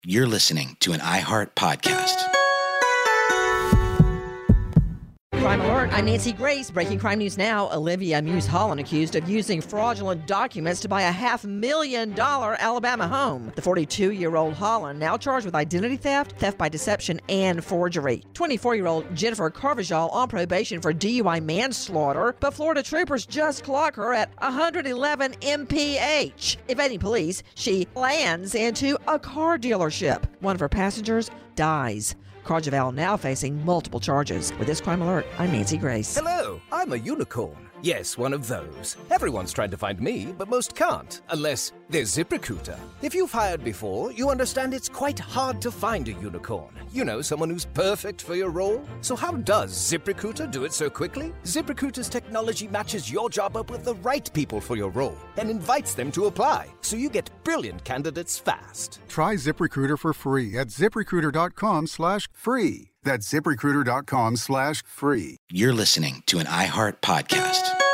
You're listening to an iHeart podcast. Crime Alert, I'm Nancy Grace. Breaking crime news now. Olivia Muse-Holland accused of using fraudulent documents to buy a $500,000 Alabama home. The 42-year-old Holland now charged with identity theft, theft by deception, and forgery. 24-year-old Jennifer Carvajal on probation for DUI manslaughter, but Florida troopers just clock her at 111 mph. Evading police, she lands into a car dealership. One of her passengers dies. Carvajal now facing multiple charges. With this Crime Alert, I'm Nancy Grace. Hello, I'm a unicorn. Yes, one of those. Everyone's tried to find me, but most can't, unless there's ZipRecruiter. If you've hired before, you understand it's quite hard to find a unicorn. You know, someone who's perfect for your role. So how does ZipRecruiter do it so quickly? ZipRecruiter's technology matches your job up with the right people for your role and invites them to apply, so you get brilliant candidates fast. Try ZipRecruiter for free at ZipRecruiter.com/free. That's ZipRecruiter.com/free. You're listening to an iHeart podcast.